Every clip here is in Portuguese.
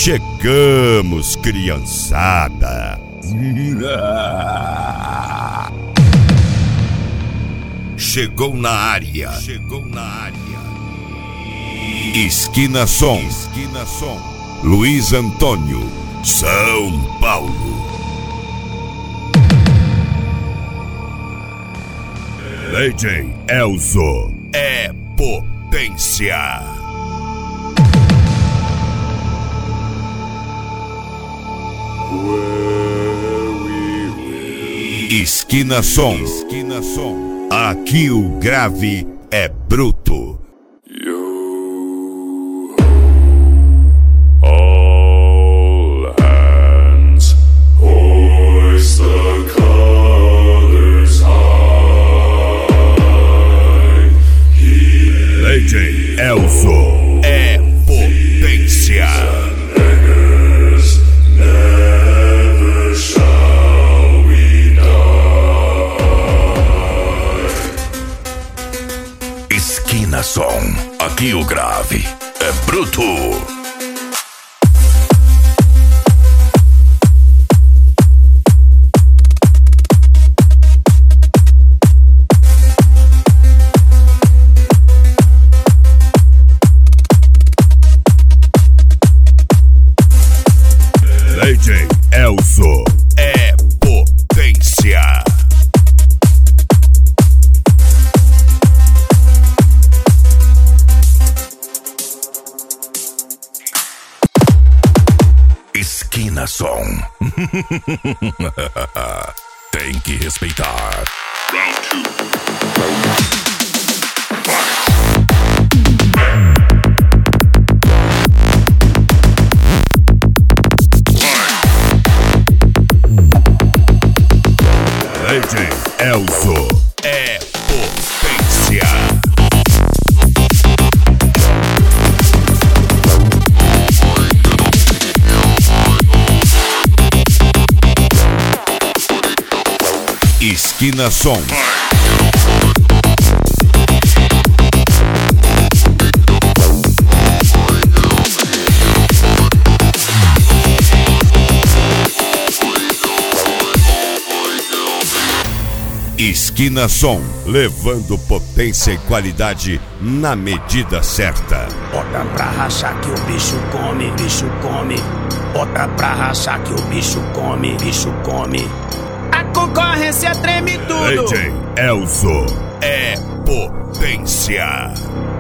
Chegamos, criançada. Chegou na área. Esquina Som. Luiz Antônio, São Paulo. DJ Elzo é potência. Esquina Som. Aqui o grave é bruto. All hands, hoist the colors high. DJ Elzo é potência. Never shall we die. Esquina Som, aqui o grave é bruto. DJ Elzo é potência. Esquina Som. Tem que respeitar. Round 2. DJ Elzo é potência. Esquina Som. Esquina Som, levando potência e qualidade na medida certa. Bota pra rachar que o bicho come, bicho come. Bota pra rachar que o bicho come, bicho come. A concorrência treme tudo. DJ Elzo é potência.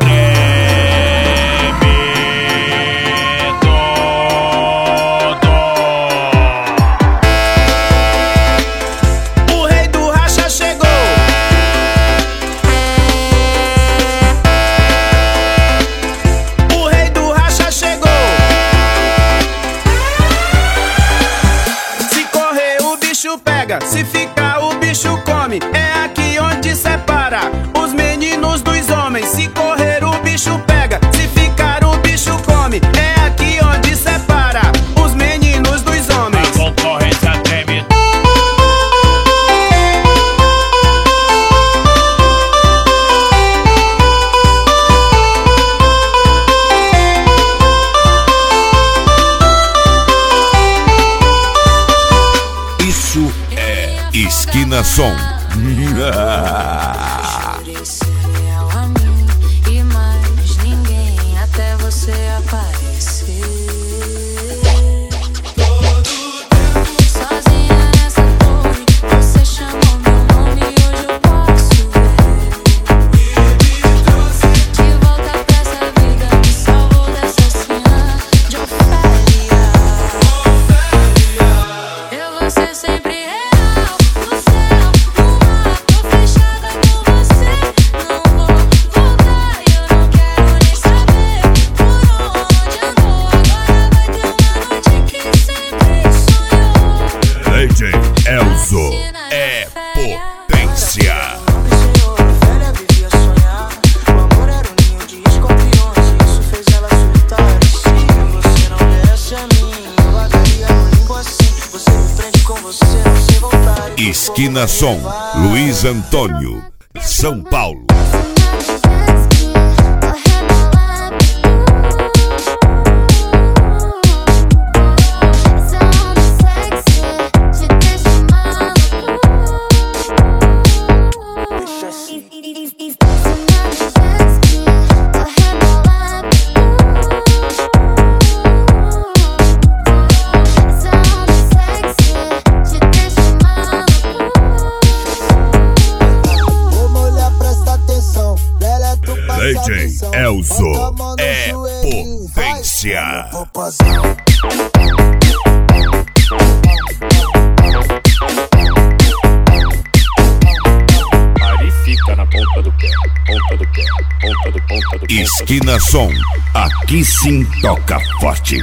O rei do racha chegou. O rei do racha chegou. Se correr o bicho pega, se ficar o bicho come. É aqui onde separa os meninos dos homens. Se correr o bicho pega, se ficar o bicho come. É aqui onde separa os meninos dos homens. A concorrência treme. Isso é Esquina Som. Ser leal a mim e mais ninguém até você aparecer. Sozinha nessa torre, você chamou meu nome e hoje eu posso ver. De volta pra essa vida, me salvou dessa cena de Ofélia. Eu vou ser sempre real, no céu, no mar, tô fechada com você. Não vou voltar e eu não quero nem saber por onde andou. Agora vai ter uma noite que sempre sonhou. DJ Elzo é potência. Senhor, velha vivia sonhar. O amor era um ninho de escorpiões e isso fez ela surtar. E se você não desse a mim, eu largaria no limbo assim. Você me prende com você, não sei voltar. Esquina Som, Luiz Antônio, São Paulo. DJ Elzo é potência. Aí fica na ponta do pé, ponta do pé, ponta do Esquina Som, aqui sim toca forte.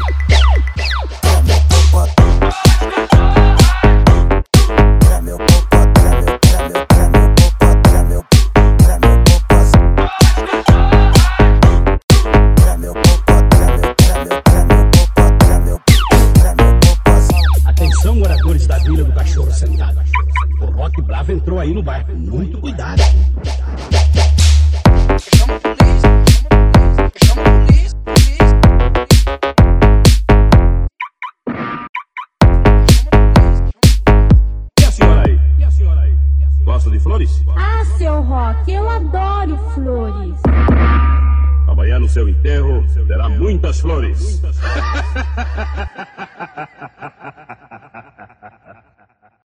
Atenção, moradores da Vila do Cachorro Sentado. O Rock Bravo entrou aí no bairro. Muito cuidado. E a senhora aí? Gosta de flores? Ah, seu Rock, eu adoro flores. Amanhã no seu enterro terá muitas flores.